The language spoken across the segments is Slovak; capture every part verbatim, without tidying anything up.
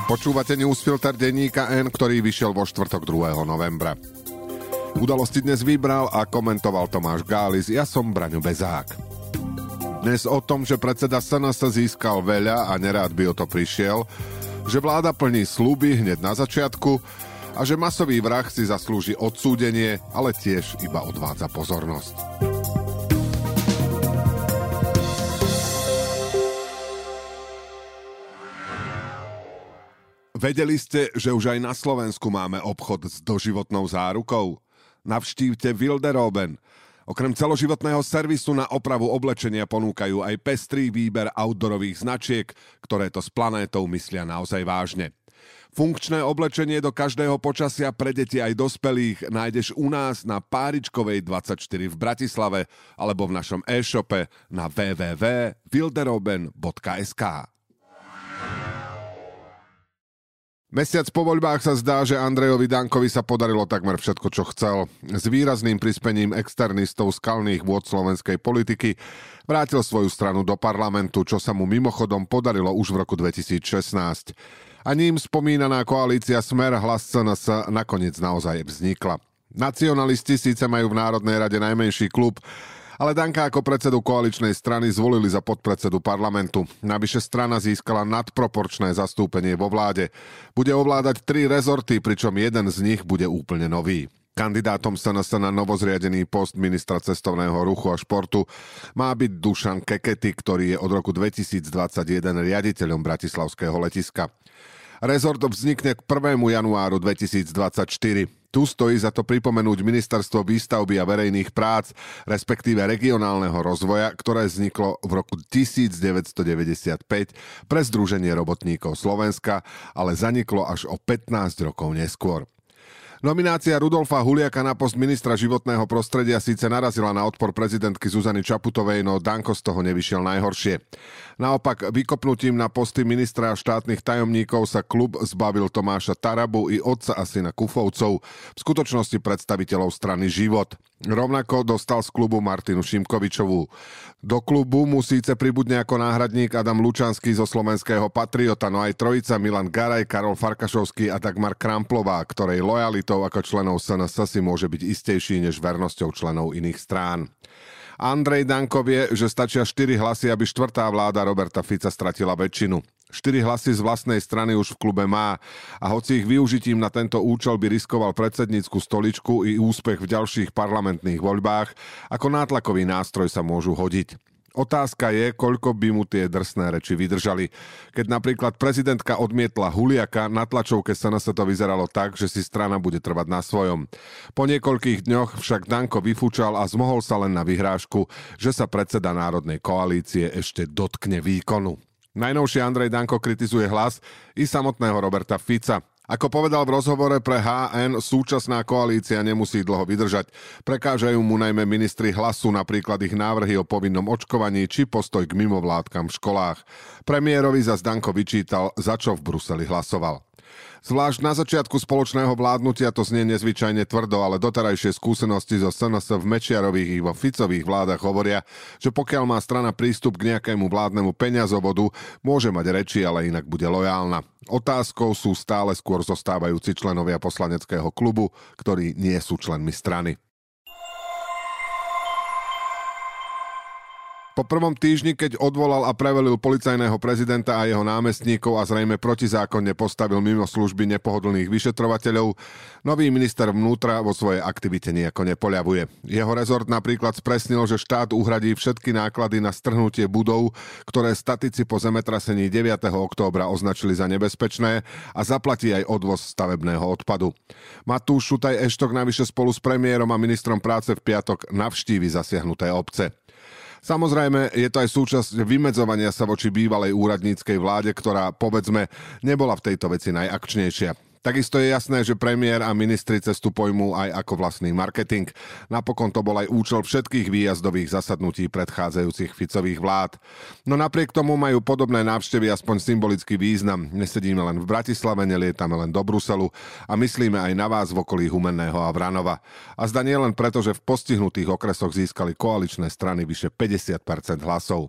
Počúvate Newsfilter denníka N, ktorý vyšiel vo štvrtok druhého novembra. Udalosti dnes vybral a komentoval Tomáš Gális, ja som Braňo Bezák. Dnes o tom, že predseda es en es získal veľa a nerád by o to prišiel, že vláda plní sľuby hneď na začiatku a že masový vrah si zaslúži odsúdenie, ale tiež iba odvádza pozornosť. Vedeli ste, že už aj na Slovensku máme obchod s doživotnou zárukou? Navštívte Wilderoben. Okrem celoživotného servisu na opravu oblečenia ponúkajú aj pestrý výber outdoorových značiek, ktoré to s planétou myslia naozaj vážne. Funkčné oblečenie do každého počasia pre deti aj dospelých nájdeš u nás na Páričkovej dvadsaťštyri v Bratislave alebo v našom e-shope na w w w bodka wilderoben bodka es ká. Mesiac po voľbách sa zdá, že Andrejovi Dankovi sa podarilo takmer všetko, čo chcel. S výrazným prispením externistov skalných vôd slovenskej politiky vrátil svoju stranu do parlamentu, čo sa mu mimochodom podarilo už v roku dvetisícšestnásť. A ním spomínaná koalícia Smer Hlas es en es nakoniec naozaj vznikla. Nacionalisti síce majú v Národnej rade najmenší klub, ale Danka ako predsedu koaličnej strany zvolili za podpredsedu parlamentu. Navyše strana získala nadproporčné zastúpenie vo vláde. Bude ovládať tri rezorty, pričom jeden z nich bude úplne nový. Kandidátom es en es na novozriadený post ministra cestovného ruchu a športu má byť Dušan Kekety, ktorý je od roku dvetisícdvadsaťjeden riaditeľom bratislavského letiska. Rezort vznikne k prvému januáru dvetisícdvadsaťštyri. Tu stojí za to pripomenúť Ministerstvo výstavby a verejných prác, respektíve regionálneho rozvoja, ktoré vzniklo v roku devätnásťstodeväťdesiatpäť pre Združenie robotníkov Slovenska, ale zaniklo až o pätnásť rokov neskôr. Nominácia Rudolfa Huliaka na post ministra životného prostredia síce narazila na odpor prezidentky Zuzany Čaputovej, no Danko z toho nevyšiel najhoršie. Naopak, vykopnutím na posty ministra a štátnych tajomníkov sa klub zbavil Tomáša Tarabu i otca a syna Kufovcov, v skutočnosti predstaviteľov strany Život. Rovnako dostal z klubu Martinu Šimkovičovú. Do klubu mu síce pribudne ako náhradník Adam Lučanský zo Slovenského Patriota, no aj trojica Milan Garaj, Karol Farkašovský a Dagmar Kramplová, ktorej lojalitou ako členov es en es si môže byť istejší než vernosťou členov iných strán. Andrej Danko vie, že stačia štyri hlasy, aby štvrtá vláda Roberta Fica stratila väčšinu. Štyri hlasy z vlastnej strany už v klube má a hoci ich využitím na tento účel by riskoval predsednícku stoličku i úspech v ďalších parlamentných voľbách, ako nátlakový nástroj sa môžu hodiť. Otázka je, koľko by mu tie drsné reči vydržali. Keď napríklad prezidentka odmietla Huliaka, na tlačovke es en es to vyzeralo tak, že si strana bude trvať na svojom. Po niekoľkých dňoch však Danko vyfúčal a zmohol sa len na vyhrážku, že sa predseda Národnej koalície ešte dotkne výkonu. Najnovšie Andrej Danko kritizuje Hlas i samotného Roberta Fica. Ako povedal v rozhovore pre há en, súčasná koalícia nemusí dlho vydržať. Prekážajú mu najmä ministri Hlasu, napríklad ich návrhy o povinnom očkovaní či postoj k mimovládkam v školách. Premiérovi zas Danko vyčítal, za čo v Bruseli hlasoval. Zvlášť na začiatku spoločného vládnutia to znie nezvyčajne tvrdo, ale doterajšie skúsenosti zo es en es v Mečiarových i vo Ficových vládach hovoria, že pokiaľ má strana prístup k nejakému vládnemu peňazovodu, môže mať reči, ale inak bude lojálna. Otázkou sú stále skôr zostávajúci členovia poslaneckého klubu, ktorí nie sú členmi strany. Po prvom týždni, keď odvolal a prevelil policajného prezidenta a jeho námestníkov a zrejme protizákonne postavil mimo služby nepohodlných vyšetrovateľov, nový minister vnútra vo svojej aktivite nejako nepoľavuje. Jeho rezort napríklad spresnil, že štát uhradí všetky náklady na strhnutie budov, ktoré statici po zemetrasení deviateho októbra označili za nebezpečné, a zaplatí aj odvoz stavebného odpadu. Matúš Šutaj-Eštok navyše spolu s premiérom a ministrom práce v piatok navštívi zasiahnuté obce. Samozrejme, je to aj súčasť vymedzovania sa voči bývalej úradníckej vláde, ktorá, povedzme, nebola v tejto veci najakčnejšia. Takisto je jasné, že premiér a ministri cestu pojmú aj ako vlastný marketing. Napokon to bol aj účel všetkých výjazdových zasadnutí predchádzajúcich Ficových vlád. No napriek tomu majú podobné návštevy aspoň symbolický význam. Nesedíme len v Bratislave, nelietame len do Bruselu a myslíme aj na vás v okolí Humenného a Vranova. A zda nie len preto, že v postihnutých okresoch získali koaličné strany vyše päťdesiat percent hlasov.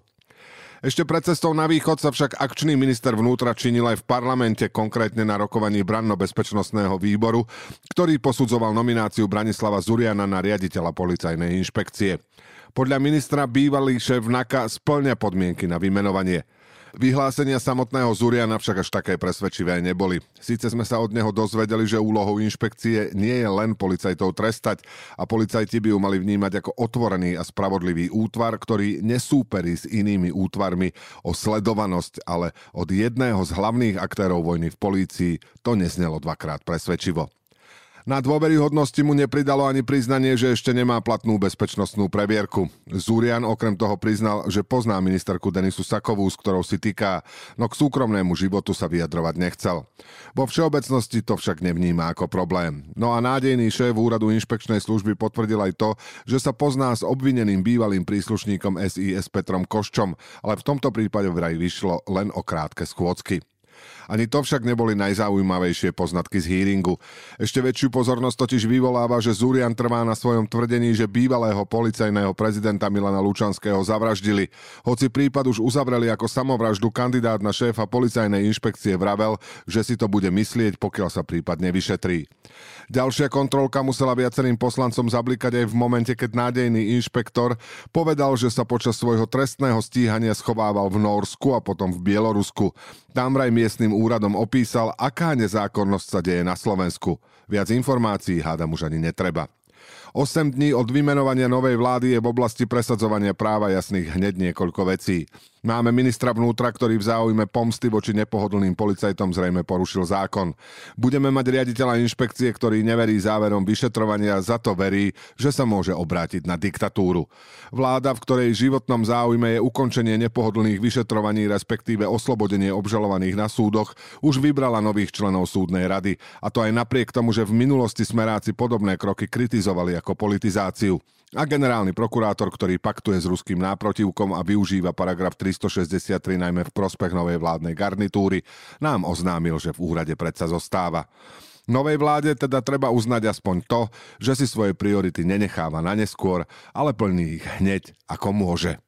Ešte pred cestou na východ sa však akčný minister vnútra činil aj v parlamente, konkrétne na rokovaní branno-bezpečnostného výboru, ktorý posudzoval nomináciu Branislava Zuriana na riaditeľa policajnej inšpekcie. Podľa ministra bývalý šéf NAKA spĺňa podmienky na vymenovanie. Vyhlásenia samotného Zuriana však až také presvedčivé neboli. Síce sme sa od neho dozvedeli, že úlohou inšpekcie nie je len policajtov trestať a policajti by ju mali vnímať ako otvorený a spravodlivý útvar, ktorý nesúperí s inými útvarmi o sledovanosť, ale od jedného z hlavných aktérov vojny v polícii to neznelo dvakrát presvedčivo. Na dôveryhodnosti mu nepridalo ani priznanie, že ešte nemá platnú bezpečnostnú previerku. Zurian okrem toho priznal, že pozná ministerku Denisu Sakovú, s ktorou si týka, no k súkromnému životu sa vyjadrovať nechcel. Vo všeobecnosti to však nevníma ako problém. No a nádejný šéf úradu inšpekčnej služby potvrdil aj to, že sa pozná s obvineným bývalým príslušníkom es í es Petrom Koščom, ale v tomto prípade vraj vyšlo len o krátke schôdzky. Ani to však neboli najzaujímavejšie poznatky z hearingu. Ešte väčšiu pozornosť totiž vyvoláva, že Zurian trvá na svojom tvrdení, že bývalého policajného prezidenta Milana Lučanského zavraždili. Hoci prípad už uzavreli ako samovraždu, kandidát na šéfa policajnej inšpekcie vravel, že si to bude myslieť, pokiaľ sa prípad nevyšetrí. Ďalšia kontrolka musela viacerým poslancom zablikať aj v momente, keď nádejný inšpektor povedal, že sa počas svojho trestného stíhania schovával v Nórsku a potom v Bielorusku. Tam vraj miestnym úradom opísal, aká nezákonnosť sa deje na Slovensku. Viac informácií hádam už ani netreba. Osem dní od vymenovania novej vlády je v oblasti presadzovania práva jasných hneď niekoľko vecí. Máme ministra vnútra, ktorý v záujme pomsty voči nepohodlným policajtom zrejme porušil zákon. Budeme mať riaditeľa inšpekcie, ktorý neverí záverom vyšetrovania, za to verí, že sa môže obrátiť na diktatúru. Vláda, v ktorej životnom záujme je ukončenie nepohodlných vyšetrovaní, respektíve oslobodenie obžalovaných na súdoch, už vybrala nových členov súdnej rady. A to aj napriek tomu, že v minulosti smeráci podobné kroky kritizovali ako politizáciu. A generálny prokurátor, ktorý paktuje s ruským náprotivkom a využíva paragraf tristošesťdesiattri najmä v prospech novej vládnej garnitúry, nám oznámil, že v úrade predsa zostáva. Novej vláde teda treba uznať aspoň to, že si svoje priority nenecháva na neskôr, ale plní ich hneď ako môže.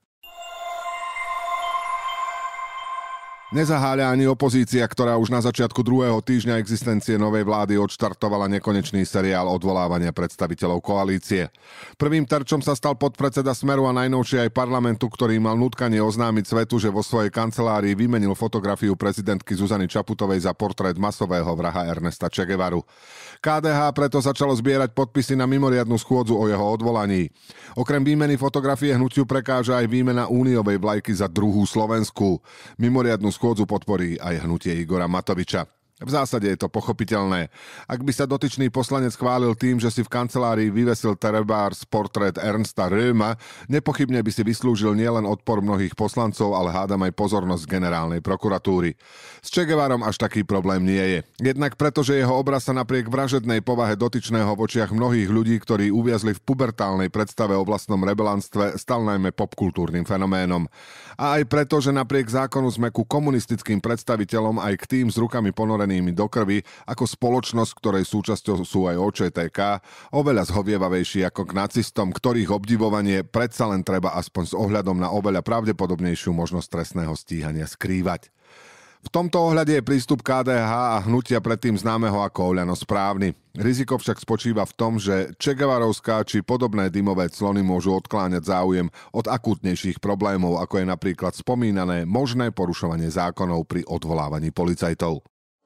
Nezaháľa ani opozícia, ktorá už na začiatku druhého týždňa existencie novej vlády odštartovala nekonečný seriál odvolávania predstaviteľov koalície. Prvým terčom sa stal podpredseda Smeru a najnovšie aj parlamentu, ktorý mal nutkanie oznámiť svetu, že vo svojej kancelárii vymenil fotografiu prezidentky Zuzany Čaputovej za portrét masového vraha Ernesta Che Guevaru. ká dé há preto začalo zbierať podpisy na mimoriadnu schôdzu o jeho odvolaní. Okrem výmeny fotografie hnutiu prekáža aj výmena úniovej vlajky za druhú slovenskú. Mimoriadnu schôdzu podporí aj hnutie Igora Matoviča. V zásade je to pochopiteľné. Ak by sa dotyčný poslanec chválil tým, že si v kancelárii vyvesil trebárs portrét Ernsta Röhma, nepochybne by si vyslúžil nielen odpor mnohých poslancov, ale hádam aj pozornosť generálnej prokuratúry. S Che Guevarom až taký problém nie je. Jednak preto, že jeho obraz sa napriek vražednej povahe dotyčného v očiach mnohých ľudí, ktorí uviazli v pubertálnej predstave o vlastnom rebelantstve, stal najmä popkultúrnym fenoménom. A aj preto, že napriek zákonu sme ku komunistickým predstaviteľom aj k tým s rukami ponorenými do krvi, ako spoločnosť, ktorej súčasťou sú aj ó čé té ká, oveľa zhovievavejší ako k nacistom, ktorých obdivovanie predsa len treba aspoň s ohľadom na oveľa pravdepodobnejšiu možnosť trestného stíhania skrývať. V tomto ohľade je prístup ká dé há a hnutia predtým známeho ako Oľano správny. Riziko však spočíva v tom, že Che Guevarovská či podobné dymové clony môžu odkláňať záujem od akútnejších problémov, ako je napríklad spomínané možné porušovanie zákonov pri odvolávaní policajtov.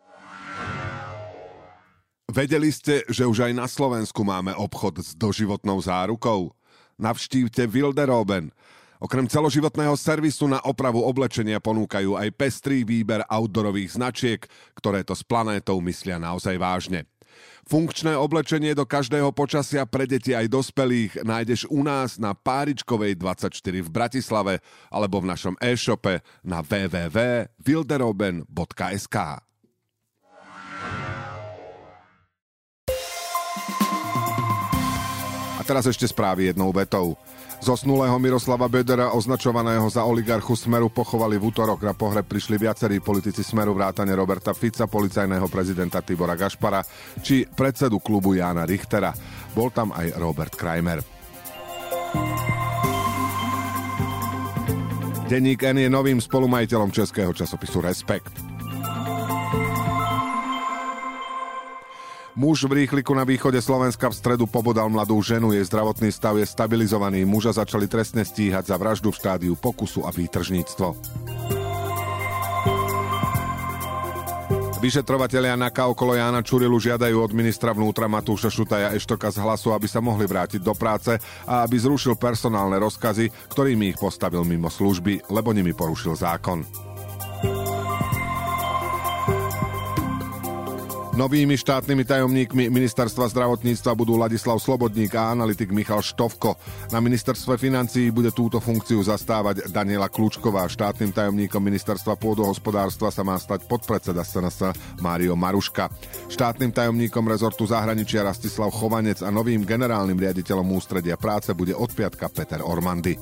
Vedeli ste, že už aj na Slovensku máme obchod s doživotnou zárukou? Navštívte Wilderoben. Okrem celoživotného servisu na opravu oblečenia ponúkajú aj pestrý výber outdoorových značiek, ktoré to s planétou myslia naozaj vážne. Funkčné oblečenie do každého počasia pre deti aj dospelých nájdeš u nás na Páričkovej dvadsaťštyri v Bratislave alebo v našom e-shope na w w w bodka wilderoben bodka es ká. A teraz ešte správy jednou vetou. Zosnulého Miroslava Bödera, označovaného za oligarchu Smeru, pochovali v útorok. Na pohreb prišli viacerí politici Smeru vrátane Roberta Fica, policajného prezidenta Tibora Gašpara či predsedu klubu Jána Richtera. Bol tam aj Robert Krajmer. Denník N je novým spolumajiteľom českého časopisu Respekt. Muž v Rýchliku na východe Slovenska v stredu pobodal mladú ženu, jej zdravotný stav je stabilizovaný. Muža začali trestne stíhať za vraždu v štádiu pokusu a výtržníctvo. Vyšetrovatelia NAKA okolo Jána Čurilu žiadajú od ministra vnútra Matúša Šutaja Eštoka z Hlasu, aby sa mohli vrátiť do práce a aby zrušil personálne rozkazy, ktorými ich postavil mimo služby, lebo nimi porušil zákon. Novými štátnymi tajomníkmi ministerstva zdravotníctva budú Ladislav Slobodník a analytik Michal Štovko. Na ministerstve financií bude túto funkciu zastávať Daniela Kľúčková. Štátnym tajomníkom ministerstva pôdohospodárstva sa má stať podpredseda es en es Mário Maruška. Štátnym tajomníkom rezortu zahraničia Rastislav Chovanec a novým generálnym riaditeľom ústredia práce bude od piatka Peter Ormandy.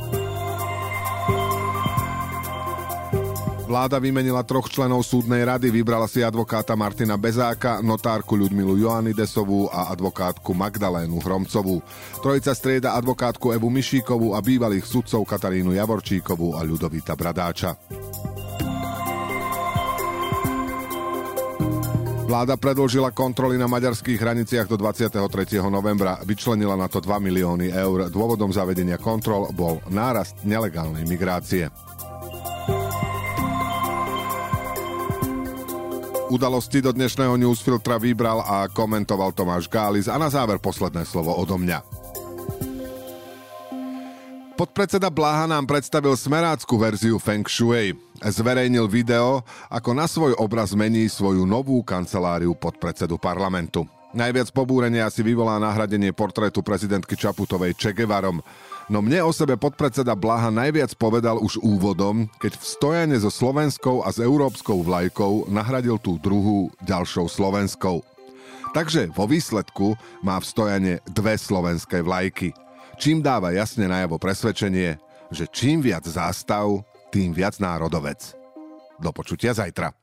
Vláda vymenila troch členov súdnej rady, vybrala si advokáta Martina Bezáka, notárku Ľudmilu Joannidesovú a advokátku Magdalénu Hromcovú. Trojica strieda advokátku Evu Mišíkovú a bývalých sudcov Katarínu Javorčíkovú a Ľudovíta Bradáča. Vláda predĺžila kontroly na maďarských hraniciach do dvadsiateho tretieho novembra. Vyčlenila na to dva milióny eur. Dôvodom zavedenia kontrol bol nárast nelegálnej migrácie. Udalosti do dnešného newsfiltra vybral a komentoval Tomáš Gális a na záver posledné slovo odo mňa. Podpredseda Bláha nám predstavil smerácku verziu Feng Shui. Zverejnil video, ako na svoj obraz mení svoju novú kanceláriu podpredsedu parlamentu. Najviac pobúrenia si vyvolá nahradenie portrétu prezidentky Čaputovej Che Guevarom. No mne o sebe podpredseda Bláha najviac povedal už úvodom, keď v stojane so slovenskou a s európskou vlajkou nahradil tú druhú ďalšou slovenskou. Takže vo výsledku má v stojane dve slovenské vlajky. Čím dáva jasne najavo presvedčenie, že čím viac zástav, tým viac národovec. Do počutia zajtra.